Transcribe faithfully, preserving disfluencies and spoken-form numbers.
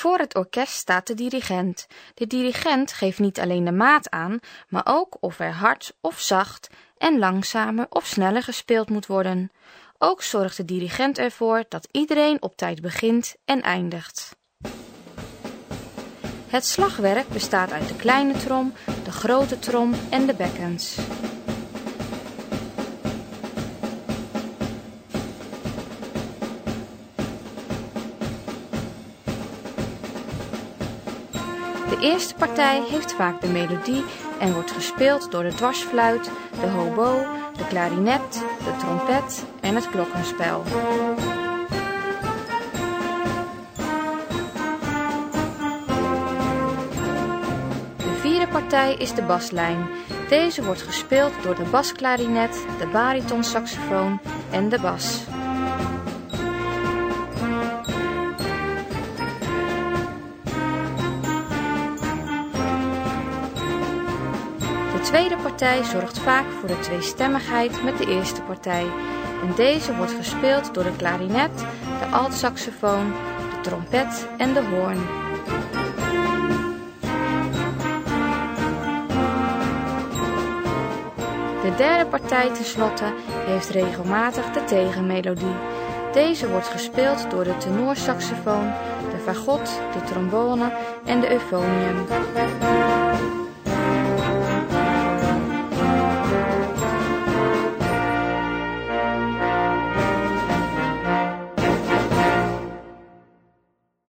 Voor het orkest staat de dirigent. De dirigent geeft niet alleen de maat aan, maar ook of er hard of zacht en langzamer of sneller gespeeld moet worden. Ook zorgt de dirigent ervoor dat iedereen op tijd begint en eindigt. Het slagwerk bestaat uit de kleine trom, de grote trom en de bekkens. De eerste partij heeft vaak de melodie en wordt gespeeld door de dwarsfluit, de hobo, de klarinet, de trompet en het klokkenspel. De vierde partij is de baslijn. Deze wordt gespeeld door de basklarinet, de baritonsaxofoon en de bas. De tweede partij zorgt vaak voor de tweestemmigheid met de eerste partij. En deze wordt gespeeld door de klarinet, de altsaxofoon, de trompet en de hoorn. De derde partij tenslotte heeft regelmatig de tegenmelodie. Deze wordt gespeeld door de tenorsaxofoon, de fagot, de trombone en de euphonium.